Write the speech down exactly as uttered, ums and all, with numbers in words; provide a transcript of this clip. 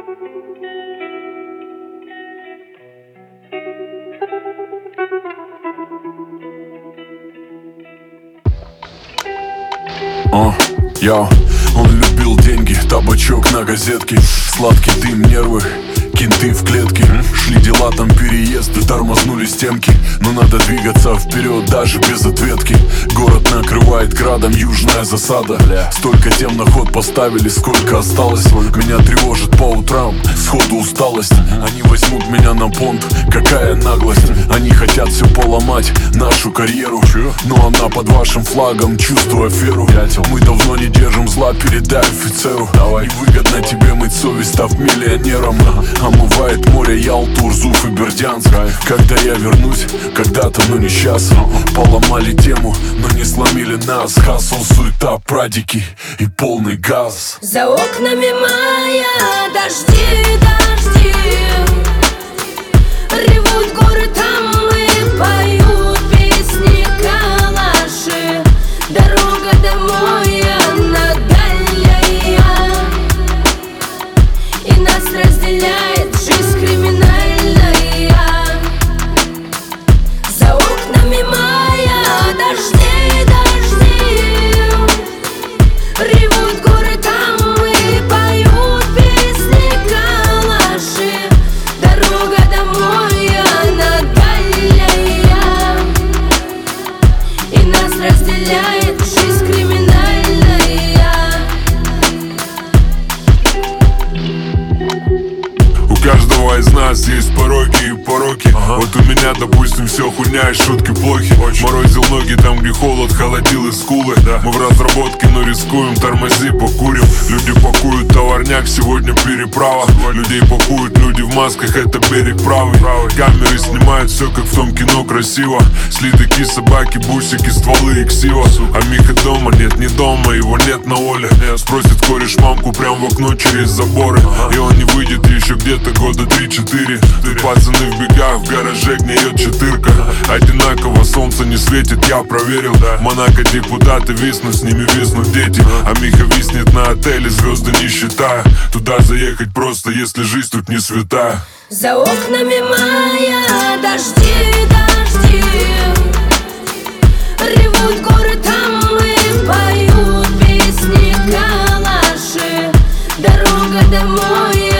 О, я, он любил деньги, табачок на газетке, сладкий дым, нервы, кенты в клетке. Шли дела, там переезды, тормознули стенки. Но надо двигаться вперед, даже без ответки. Город накрывает градом, южная засада. Столько тем на ход поставили, сколько осталось. Меня тревожит по утрам, сходу усталость. Они возьмут меня на понт, какая наглость. Они хотят все поломать, нашу карьеру. Но она под вашим флагом, чувствуя веру. Мы давно не держим зла, передай офицеру. Невыгодно тебе мыть совесть, став миллионером. Омывает море Ялту, Урзуф и Бердянск. Когда я вернусь, когда-то, но не сейчас. Поломали тему, но не сломили нас. Хасл, суета, прадики и полный газ. За окнами мая дожди, дожди. Ревут горы тамлы, поют песни калаши. Дорога домой, она дальняя, и нас разделяет жизнь криминальная. За окнами мая дожди, дожди. Ревут горы тамлы, поют песни калаши. Дорога домой, она дальняя, и нас разделяет жизнь криминальная. У каждого из нас есть пороки и пороки. Ага. Вот у меня, допустим, все хуйня и шутки плохи. Очень. Морозил ноги там, где холод, холодил и скулы. Да. Мы в разработке, но рискуем, тормози, покурим. Люди пакуют товарняк, сегодня переправа. Сегодня. Людей пакуют, люди в масках, это берег правый. правый. Камеры снимают все, как в том кино, красиво. Слитаки, собаки, бусики, стволы и ксива. А Миха дома, нет, не дома, его нет на воле. Нет. Спросит кореш мамку прям в окно через заборы. Ага. И он не выйдет еще где-то года три-четыре. Тут пацаны в бегах, в гараже гниет четырка. Одинаково, солнце не светит, я проверил. В Монако депутаты виснут, с ними виснут дети. А Миха виснет на отеле, звезды не считая. Туда заехать просто, если жизнь тут не святая. За окнами мая дожди, дожди. Ревут горы тамлы, поют песни калаши. Дорога домой,